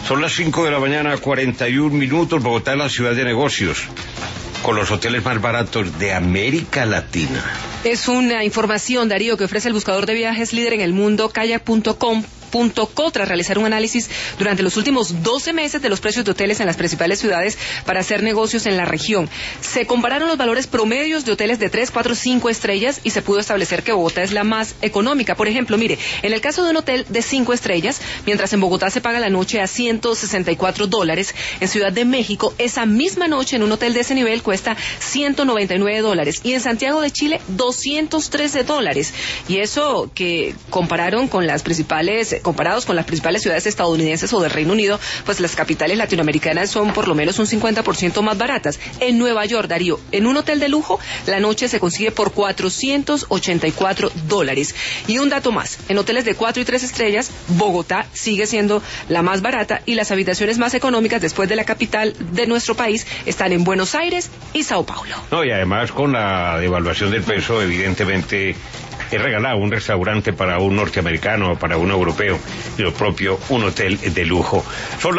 Son las 5 de la mañana, 41 minutos. Bogotá es la ciudad de negocios, con los hoteles más baratos de América Latina. Es una información, Darío, que ofrece el buscador de viajes líder en el mundo, kayak.com.co, tras realizar un análisis durante los últimos 12 meses de los precios de hoteles en las principales ciudades para hacer negocios en la región. Se compararon los valores promedios de hoteles de 3, 4, 5 estrellas y se pudo establecer que Bogotá es la más económica. Por ejemplo, mire, en el caso de un hotel de 5 estrellas, mientras en Bogotá se paga la noche a $164, en Ciudad de México, esa misma noche en un hotel de ese nivel cuesta $199 y en Santiago de Chile, $213. Y eso que comparados con las principales ciudades estadounidenses o del Reino Unido, pues las capitales latinoamericanas son por lo menos un 50% más baratas. En Nueva York, Darío, en un hotel de lujo, la noche se consigue por $484. Y un dato más, en hoteles de 4 y 3 estrellas, Bogotá sigue siendo la más barata y las habitaciones más económicas después de la capital de nuestro país están en Buenos Aires y Sao Paulo. No, y además con la devaluación del peso, evidentemente es regalado un restaurante para un norteamericano o para un europeo, y lo propio un hotel de lujo.